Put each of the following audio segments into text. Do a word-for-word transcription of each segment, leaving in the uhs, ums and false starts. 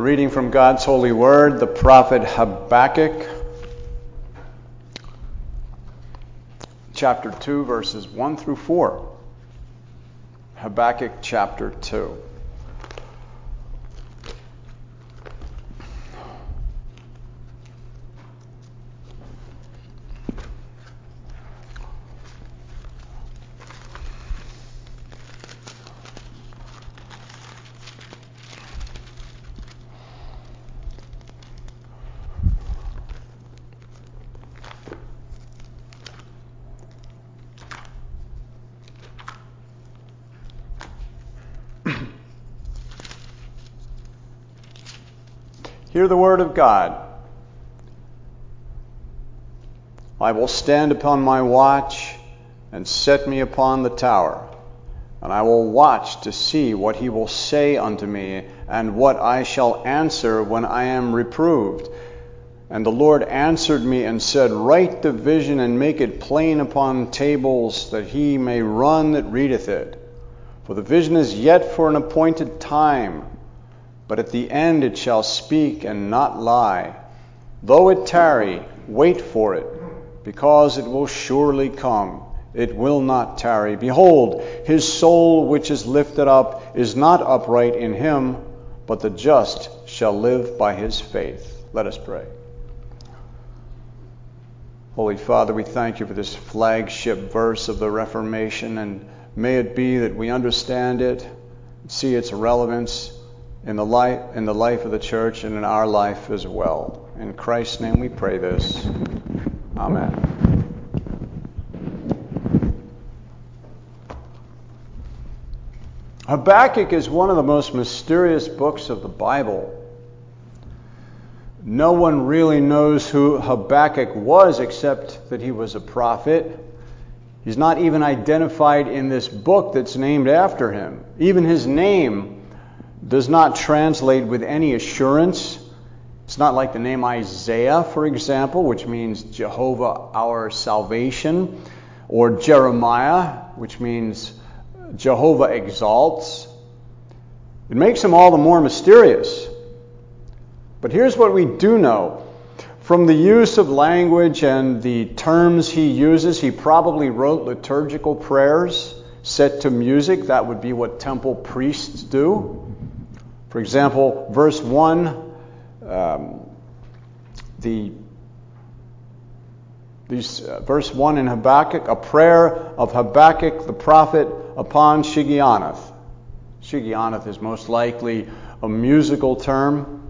Reading from God's holy word, the prophet Habakkuk, chapter two, verses one through four. Habakkuk chapter two. Hear the word of God. I will stand upon my watch and set me upon the tower, and I will watch to see what he will say unto me, and what I shall answer when I am reproved. And the Lord answered me and said, Write the vision and make it plain upon tables, that he may run that readeth it. For the vision is yet for an appointed time, but at the end it shall speak and not lie. Though it tarry, wait for it, because it will surely come. It will not tarry. Behold, his soul which is lifted up is not upright in him, but the just shall live by his faith. Let us pray. Holy Father, we thank you for this flagship verse of the Reformation, and may it be that we understand it, see its relevance in the life in the life of the church and in our life as well. In Christ's name we pray this. Amen. Habakkuk is one of the most mysterious books of the Bible. No one really knows who Habakkuk was except that he was a prophet. He's not even identified in this book that's named after him. Even his name does not translate with any assurance. It's not like the name Isaiah, for example, which means Jehovah our salvation, or Jeremiah, which means Jehovah exalts. It makes him all the more mysterious. But here's what we do know. From the use of language and the terms he uses, he probably wrote liturgical prayers set to music. That would be what temple priests do. For example, verse one, um, the these, uh, verse one in Habakkuk, a prayer of Habakkuk the prophet upon Shigionoth. Shigionoth is most likely a musical term.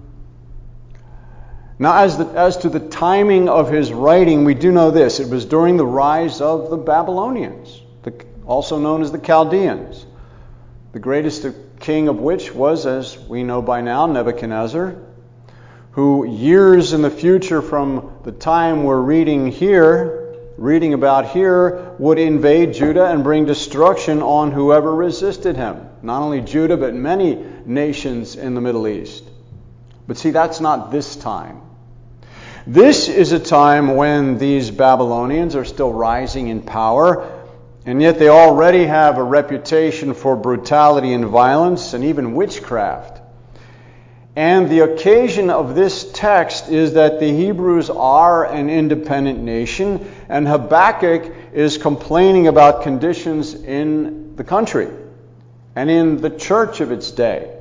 Now, as, the, as to the timing of his writing, we do know this. It was during the rise of the Babylonians, the, also known as the Chaldeans, the greatest king of which was, as we know by now, Nebuchadnezzar, who years in the future from the time we're reading here, reading about here, would invade Judah and bring destruction on whoever resisted him. Not only Judah, but many nations in the Middle East. But see, that's not this time. This is a time when these Babylonians are still rising in power, and yet they already have a reputation for brutality and violence and even witchcraft. And the occasion of this text is that the Hebrews are an independent nation, and Habakkuk is complaining about conditions in the country and in the church of its day,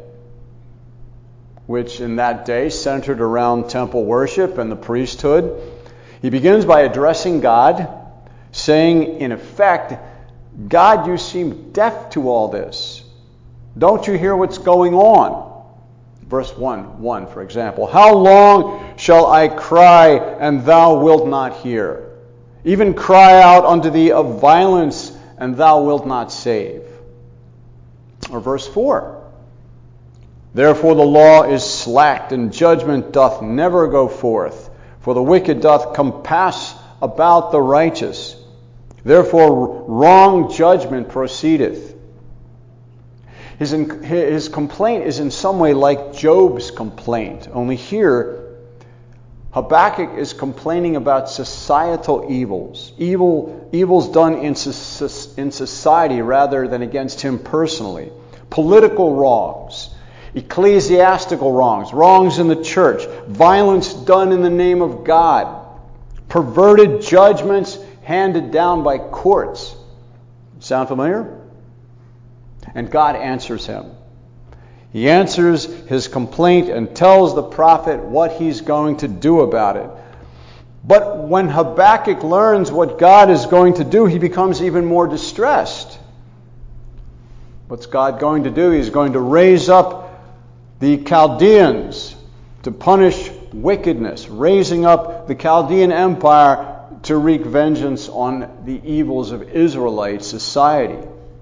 which in that day centered around temple worship and the priesthood. He begins by addressing God, saying, in effect, God, you seem deaf to all this. Don't you hear what's going on? Verse one, one, for example. How long shall I cry, and thou wilt not hear? Even cry out unto thee of violence, and thou wilt not save. Or verse four. Therefore the law is slacked, and judgment doth never go forth. For the wicked doth compass about the righteous. Therefore wrong judgment proceedeth. His, his complaint is in some way like Job's complaint. Only here, Habakkuk is complaining about societal evils. Evil, evils done in, in society rather than against him personally. Political wrongs. ecclesiastical wrongs, wrongs in the church, violence done in the name of God, perverted judgments handed down by courts. Sound familiar? And God answers him. He answers his complaint and tells the prophet what he's going to do about it. But when Habakkuk learns what God is going to do, he becomes even more distressed. What's God going to do? He's going to raise up the Chaldeans to punish wickedness, raising up the Chaldean Empire to wreak vengeance on the evils of Israelite society.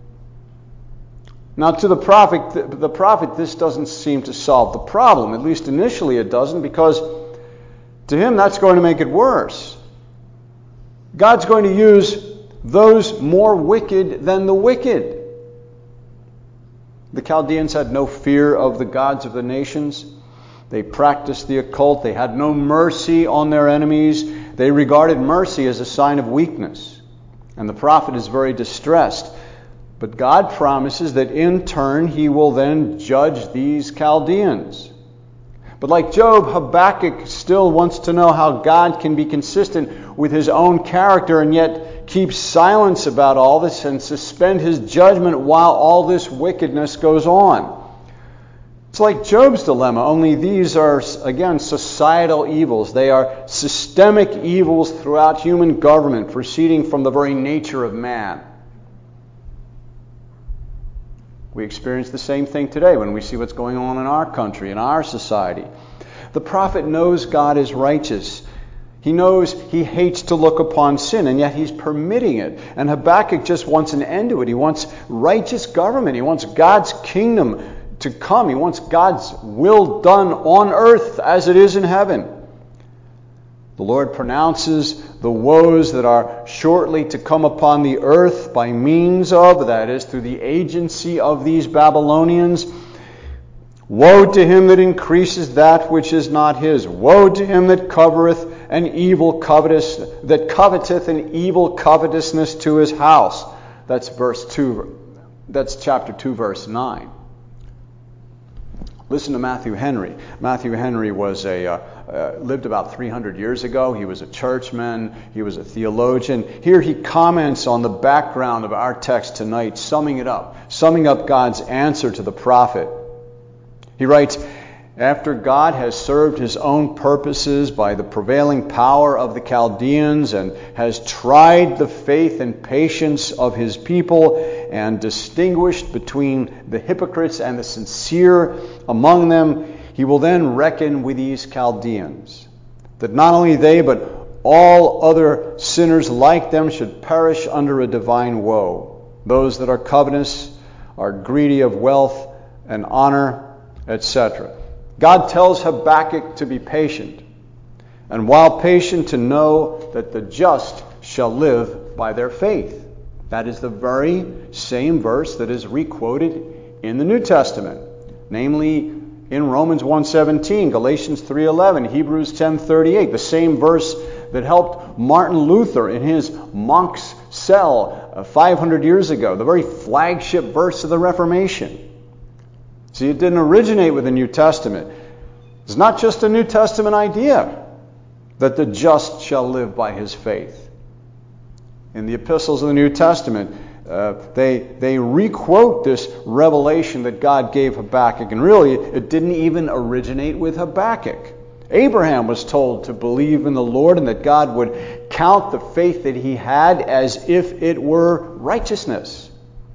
Now, to the prophet, the prophet, this doesn't seem to solve the problem. At least initially it doesn't, because to him that's going to make it worse. God's going to use those more wicked than the wicked. The Chaldeans had no fear of the gods of the nations. They practiced the occult. They had no mercy on their enemies. They regarded mercy as a sign of weakness. And the prophet is very distressed. But God promises that in turn he will then judge these Chaldeans. But like Job, Habakkuk still wants to know how God can be consistent with his own character and yet keep silence about all this and suspend his judgment while all this wickedness goes on. It's like Job's dilemma, only these are, again, societal evils. They are systemic evils throughout human government, proceeding from the very nature of man. We experience the same thing today when we see what's going on in our country, in our society. The prophet knows God is righteous. He knows he hates to look upon sin, and yet he's permitting it. And Habakkuk just wants an end to it. He wants righteous government. He wants God's kingdom to come. He wants God's will done on earth as it is in heaven. The Lord pronounces the woes that are shortly to come upon the earth by means of, that is, through the agency of these Babylonians. Woe to him that increases that which is not his. Woe to him that covereth an evil covetous, that coveteth an evil covetousness to his house. That's verse two. That's chapter two, verse nine. Listen to Matthew Henry. Matthew Henry was a uh, uh, lived about three hundred years ago. He was a churchman. He was a theologian. Here he comments on the background of our text tonight, summing it up, summing up God's answer to the prophet. He writes, after God has served his own purposes by the prevailing power of the Chaldeans and has tried the faith and patience of his people and distinguished between the hypocrites and the sincere among them, he will then reckon with these Chaldeans, that not only they but all other sinners like them should perish under a divine woe. Those that are covetous, are greedy of wealth and honor, et cetera. God tells Habakkuk to be patient, and while patient, to know that the just shall live by their faith. That is the very same verse that is requoted in the New Testament, namely in Romans one seventeen, Galatians three eleven, Hebrews ten thirty-eight, the same verse that helped Martin Luther in his monk's cell five hundred years ago, the very flagship verse of the Reformation. See, it didn't originate with the New Testament. It's not just a New Testament idea that the just shall live by his faith. In the epistles of the New Testament, uh, they they requote this revelation that God gave Habakkuk, and really it didn't even originate with Habakkuk. Abraham was told to believe in the Lord and that God would count the faith that he had as if it were righteousness.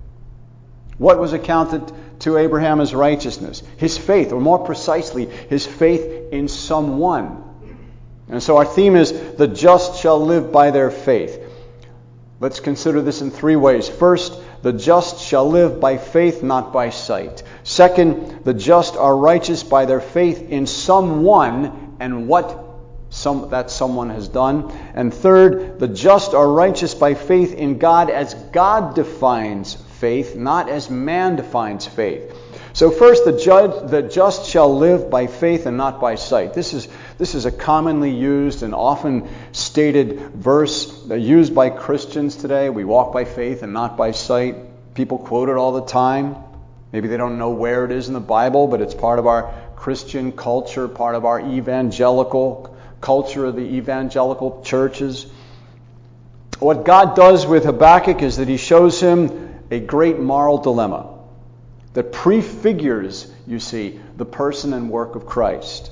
What was accounted to Abraham as righteousness? His faith, or more precisely, his faith in someone. And so our theme is, the just shall live by their faith. Let's consider this in three ways. First, the just shall live by faith, not by sight. Second, the just are righteous by their faith in someone and what some, that someone has done. And third, the just are righteous by faith in God as God defines faith, not as man defines faith. So first, the judge, the just shall live by faith and not by sight. This is this is a commonly used and often stated verse used by Christians today. We walk by faith and not by sight. People quote it all the time. Maybe they don't know where it is in the Bible, but it's part of our Christian culture, part of our evangelical culture of the evangelical churches. What God does with Habakkuk is that he shows him a great moral dilemma that prefigures, you see, the person and work of Christ.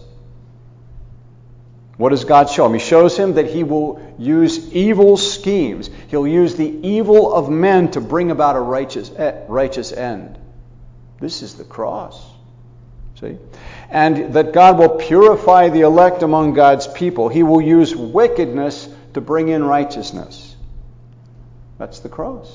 What does God show him? He shows him that he will use evil schemes. He'll use the evil of men to bring about a righteous, righteous end. This is the cross. See? And that God will purify the elect among God's people. He will use wickedness to bring in righteousness. That's the cross.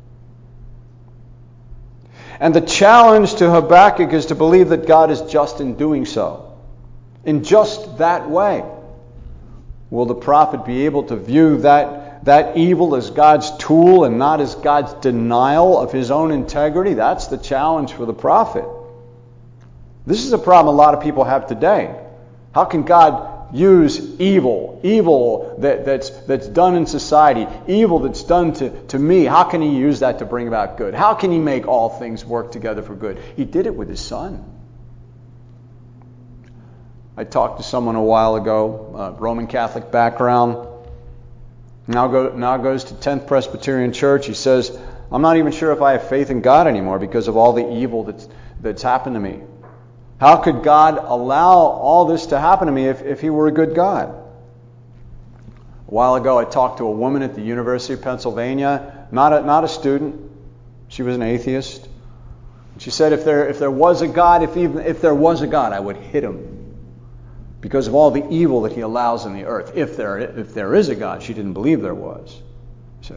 And the challenge to Habakkuk is to believe that God is just in doing so. In just that way. Will the prophet be able to view that, that evil as God's tool and not as God's denial of his own integrity? That's the challenge for the prophet. This is a problem a lot of people have today. How can God use evil, evil that, that's, that's done in society, evil that's done to, to me? How can he use that to bring about good? How can he make all things work together for good? He did it with his son. I talked to someone a while ago, uh, Roman Catholic background, now, go, now goes to tenth Presbyterian Church. He says, I'm not even sure if I have faith in God anymore because of all the evil that's, that's happened to me. How could God allow all this to happen to me if, if he were a good God? A while ago, I talked to a woman at the University of Pennsylvania, not a, not a student. She was an atheist. She said, if there, if there was a God, if, even, if there was a God, I would hit him. Because of all the evil that he allows in the earth. If there, if there is a God, she didn't believe there was. See?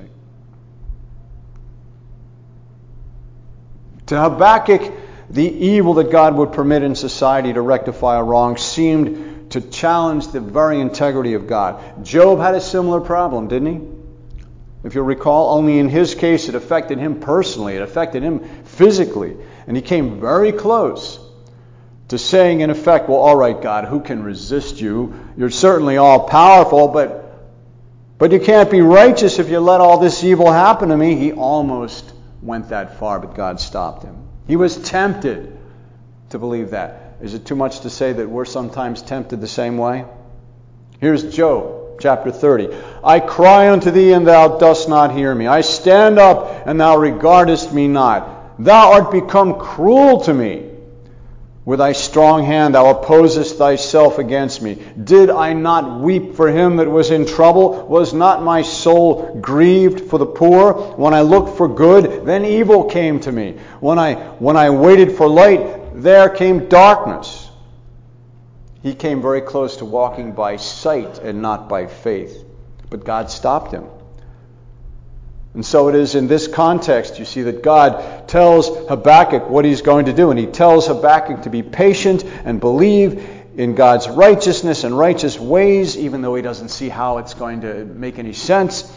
To Habakkuk, the evil that God would permit in society to rectify a wrong seemed to challenge the very integrity of God. Job had a similar problem, didn't he? If you'll recall, only in his case it affected him personally. It affected him physically. And he came very close to saying, in effect, well, all right, God, who can resist you? You're certainly all-powerful, but, but you can't be righteous if you let all this evil happen to me. He almost went that far, but God stopped him. He was tempted to believe that. Is it too much to say that we're sometimes tempted the same way? Here's Job, chapter thirty. I cry unto thee, and thou dost not hear me. I stand up, and thou regardest me not. Thou art become cruel to me. With thy strong hand thou opposest thyself against me. Did I not weep for him that was in trouble? Was not my soul grieved for the poor? When I looked for good, then evil came to me. When I, when I waited for light, there came darkness. He came very close to walking by sight and not by faith. But God stopped him. And so it is in this context, you see, that God tells Habakkuk what he's going to do. And he tells Habakkuk to be patient and believe in God's righteousness and righteous ways, even though he doesn't see how it's going to make any sense.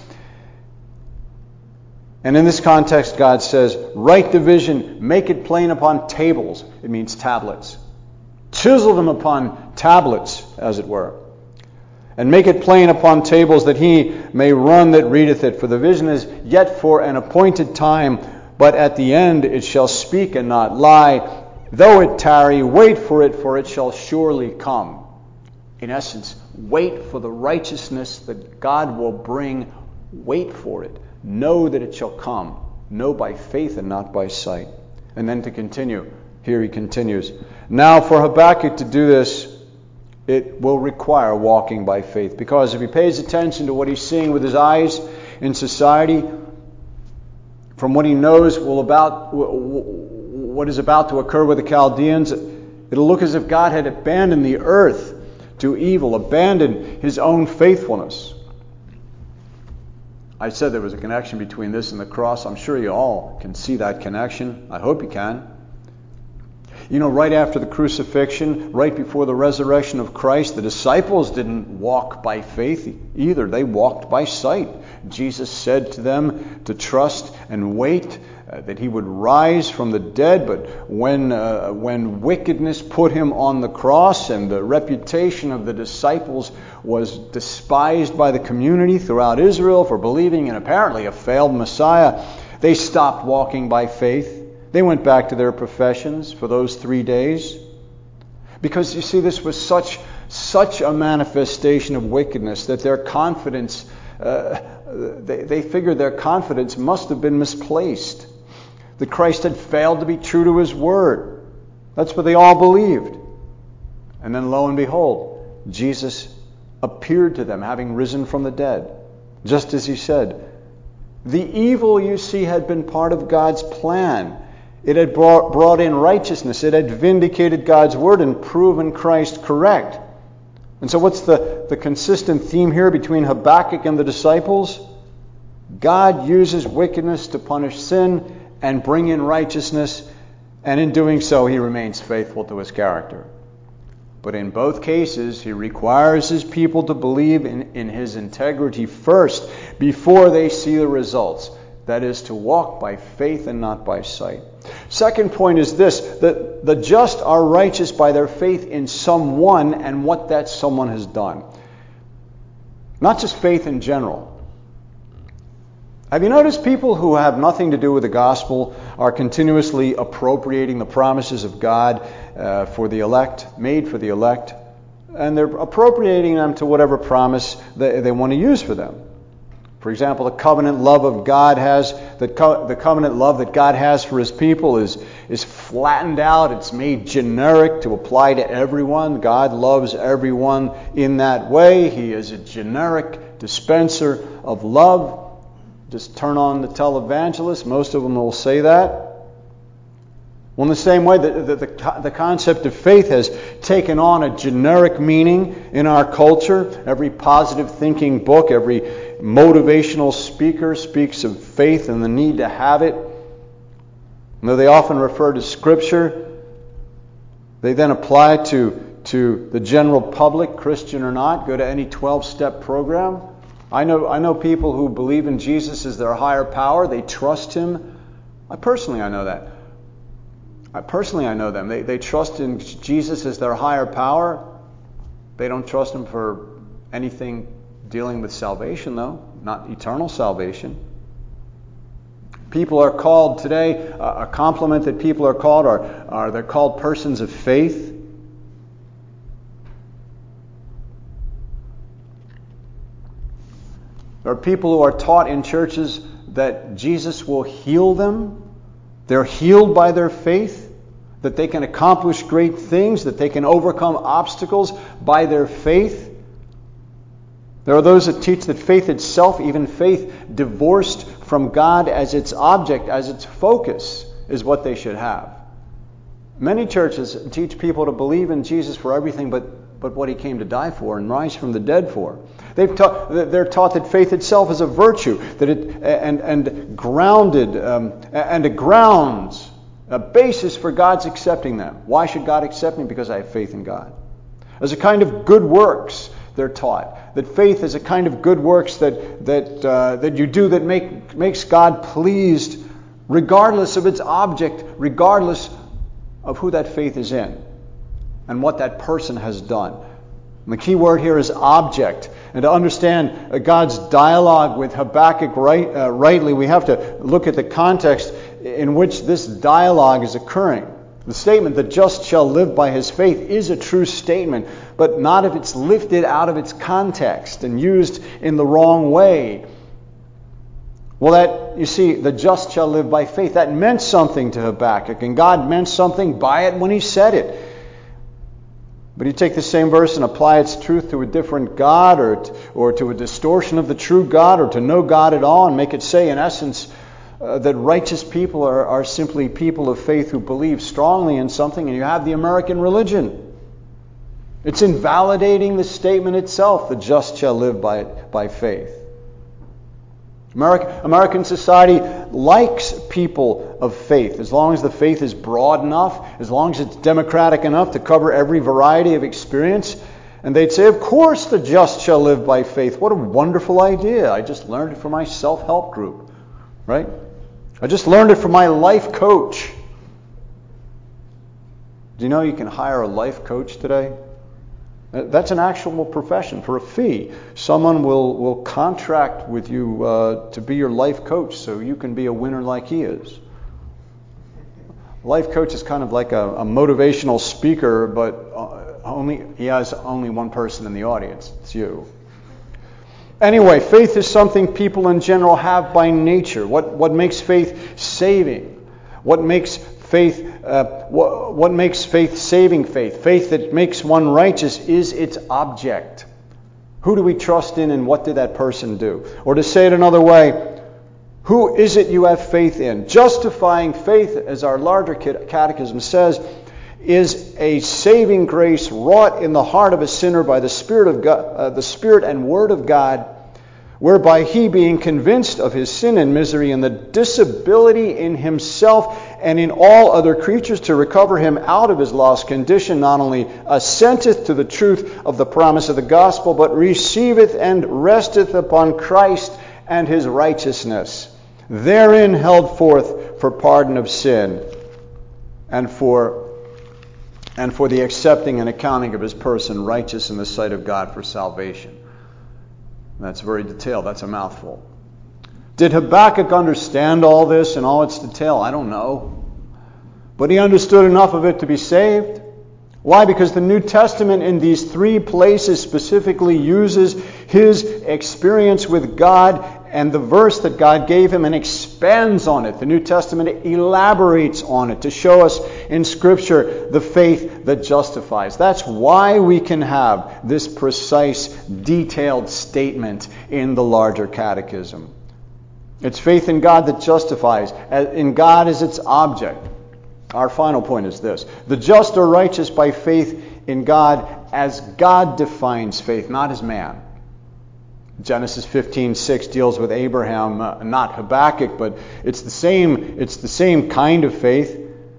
And in this context, God says, write the vision, make it plain upon tables. It means tablets. Chisel them upon tablets, as it were. And make it plain upon tables, that he may run that readeth it. For the vision is yet for an appointed time, but at the end it shall speak and not lie. Though it tarry, wait for it, for it shall surely come. In essence, wait for the righteousness that God will bring. Wait for it. Know that it shall come. Know by faith and not by sight. And then to continue, here he continues. Now for Habakkuk to do this, it will require walking by faith. Because if he pays attention to what he's seeing with his eyes in society, from what he knows will about what is about to occur with the Chaldeans, it'll look as if God had abandoned the earth to evil, abandoned his own faithfulness. I said there was a connection between this and the cross. I'm sure you all can see that connection. I hope you can. You know, right after the crucifixion, right before the resurrection of Christ, the disciples didn't walk by faith either. They walked by sight. Jesus said to them to trust and wait uh, that he would rise from the dead. But when uh, when wickedness put him on the cross and the reputation of the disciples was despised by the community throughout Israel for believing in apparently a failed Messiah, they stopped walking by faith. They went back to their professions for those three days. Because you see, this was such, such a manifestation of wickedness that their confidence, uh, they, they figured their confidence must have been misplaced. That Christ had failed to be true to his word. That's what they all believed. And then lo and behold, Jesus appeared to them, having risen from the dead, just as he said. The evil, you see, had been part of God's plan. It had brought, brought in righteousness. It had vindicated God's word and proven Christ correct. And so what's the, the consistent theme here between Habakkuk and the disciples? God uses wickedness to punish sin and bring in righteousness, and in doing so, he remains faithful to his character. But in both cases, he requires his people to believe in, in his integrity first, before they see the results. That is, to walk by faith and not by sight. Second point is this, that the just are righteous by their faith in someone and what that someone has done. Not just faith in general. Have you noticed people who have nothing to do with the gospel are continuously appropriating the promises of God uh, for the elect, made for the elect, and they're appropriating them to whatever promise they, they want to use for them? For example, the covenant love of God has, the, co- the covenant love that God has for his people is, is flattened out. It's made generic to apply to everyone. God loves everyone in that way. He is a generic dispenser of love. Just turn on the televangelist. Most of them will say that. Well, in the same way, the, the, the, the concept of faith has taken on a generic meaning in our culture. Every positive thinking book, every motivational speaker speaks of faith and the need to have it. And though they often refer to Scripture, they then apply it to, to the general public, Christian or not. Go to any twelve-step program. I know I know people who believe in Jesus as their higher power. They trust him. I personally, I know that. I personally, I know them. They they trust in Jesus as their higher power. They don't trust him for anything dealing with salvation, though, not eternal salvation. People are called today, uh, a compliment that people are called are, are they're called persons of faith. There are people who are taught in churches that Jesus will heal them. They're healed by their faith, that they can accomplish great things, that they can overcome obstacles by their faith. There are those that teach that faith itself, even faith divorced from God as its object, as its focus, is what they should have. Many churches teach people to believe in Jesus for everything but, but what he came to die for and rise from the dead for. They've taught, they're taught that faith itself is a virtue, that it and and grounded um, and a grounds, a basis for God's accepting them. Why should God accept me? Because I have faith in God. As a kind of good works, they're taught that faith is a kind of good works that that uh, that you do that make makes God pleased, regardless of its object, regardless of who that faith is in and what that person has done. And the key word here is object. And to understand uh, God's dialogue with Habakkuk right, uh, rightly, we have to look at the context in which this dialogue is occurring. The statement, the just shall live by his faith, is a true statement, but not if it's lifted out of its context and used in the wrong way. Well, that, you see, the just shall live by faith, that meant something to Habakkuk, and God meant something by it when he said it. But you take the same verse and apply its truth to a different God, or to, or to a distortion of the true God, or to no God at all, and make it say, in essence, uh, that righteous people are, are simply people of faith who believe strongly in something, and you have the American religion. It's invalidating the statement itself, the just shall live by, by faith. American, American society likes people of faith, as long as the faith is broad enough, as long as it's democratic enough to cover every variety of experience. And they'd say, of course the just shall live by faith. What a wonderful idea. I just learned it from my self-help group, right? I just learned it from my life coach. Do you know you can hire a life coach today? That's an actual profession for a fee. Someone will, will contract with you uh, to be your life coach so you can be a winner like he is. A life coach is kind of like a, a motivational speaker, but uh, only he has only one person in the audience. It's you. Anyway, faith is something people in general have by nature. What what makes faith saving? What makes faith uh, what, what makes faith saving faith? Faith that makes one righteous is its object. Who do we trust in, and what did that person do? Or to say it another way, who is it you have faith in? Justifying faith, as our larger catechism says, is a saving grace wrought in the heart of a sinner by the Spirit of God, uh, the Spirit and Word of God, whereby he, being convinced of his sin and misery and the disability in himself and in all other creatures to recover him out of his lost condition, not only assenteth to the truth of the promise of the gospel, but receiveth and resteth upon Christ and his righteousness, therein held forth for pardon of sin and for and for the accepting and accounting of his person righteous in the sight of God for salvation. That's very detailed. That's a mouthful. Did Habakkuk understand all this in all its detail? I don't know. But he understood enough of it to be saved. Why? Because the New Testament in these three places specifically uses his experience with God and the verse that God gave him and expands on it. The New Testament elaborates on it to show us in Scripture the faith that justifies. That's why we can have this precise, detailed statement in the larger catechism. It's faith in God that justifies. In God is its object. Our final point is this. The just are righteous by faith in God as God defines faith, not as man. Genesis fifteen six deals with Abraham, uh, not Habakkuk, but it's the same, it's the same kind of faith.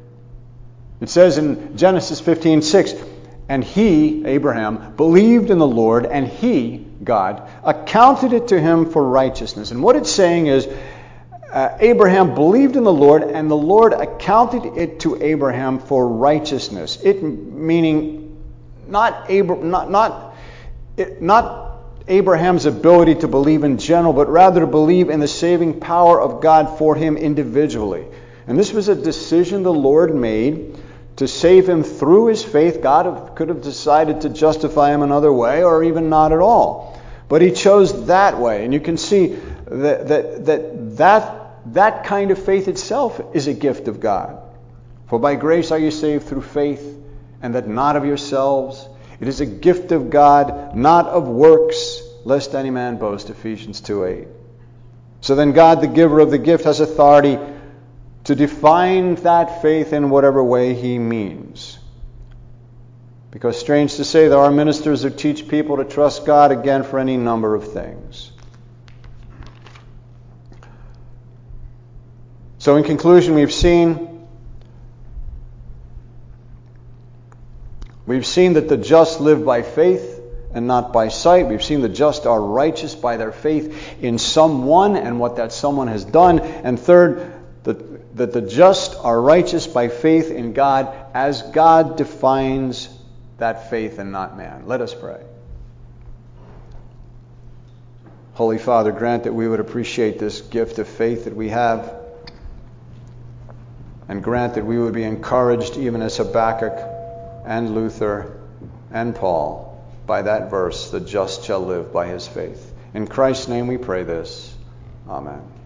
It says in Genesis fifteen six, and he, Abraham, believed in the Lord, and he, God, accounted it to him for righteousness. And what it's saying is, Uh, Abraham believed in the Lord, and the Lord accounted it to Abraham for righteousness. It meaning not Abra- not not it, not Abraham's ability to believe in general, but rather to believe in the saving power of God for him individually. And this was a decision the Lord made to save him through his faith. God have, could have decided to justify him another way, or even not at all. But he chose that way, and you can see that that that that. That kind of faith itself is a gift of God. For by grace are you saved through faith, and that not of yourselves. It is a gift of God, not of works, lest any man boast. Ephesians two eight. So then God, the giver of the gift, has authority to define that faith in whatever way he means. Because strange to say, there are ministers who teach people to trust God again for any number of things. So in conclusion, we've seen we've seen that the just live by faith and not by sight. We've seen the just are righteous by their faith in someone and what that someone has done. And third, that, that the just are righteous by faith in God as God defines that faith and not man. Let us pray. Holy Father, grant that we would appreciate this gift of faith that we have, and grant that we would be encouraged, even as Habakkuk and Luther and Paul, by that verse, the just shall live by his faith. In Christ's name we pray this. Amen.